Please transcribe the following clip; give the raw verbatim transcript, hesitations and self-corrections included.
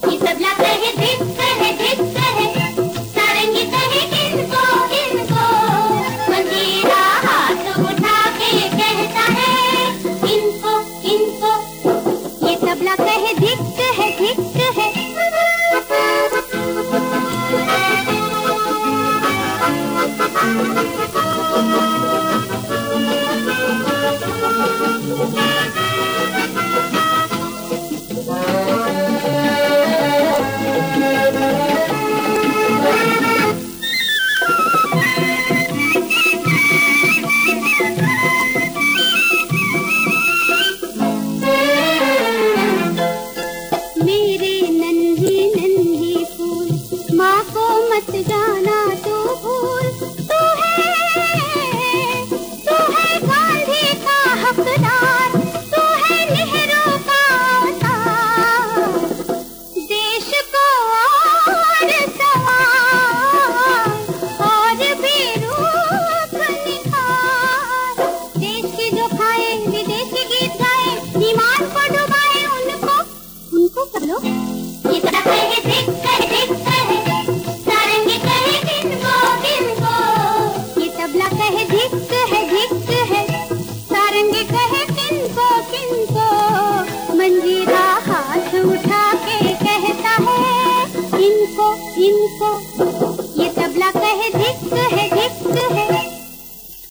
ये तबला कहे धिक कहे धिक कहे, सारंगी कहे किनको किनको, मंजीरा हाथ उठा के कहता है इनको इनको। ये तबला कहे धिक है धिक है, माँ को मत जाना तू भूल, तू है तू है गांधी का हकदार, तू है नेहरू का अवतार, देश को और सवार और भी रूप निखार। देश की जो खाए विदेशी गीत गाए, ईमान को डुबाए उनको उनको कर लो। ये तबला कहे धिक कहे धिक कहे, सारंगी कहे किनको किनको। ये तबला कहे धिक है धिक है, सारंगी कहे किनको किनको, मंजीरा हाथ उठा के कहता है इनको इनको।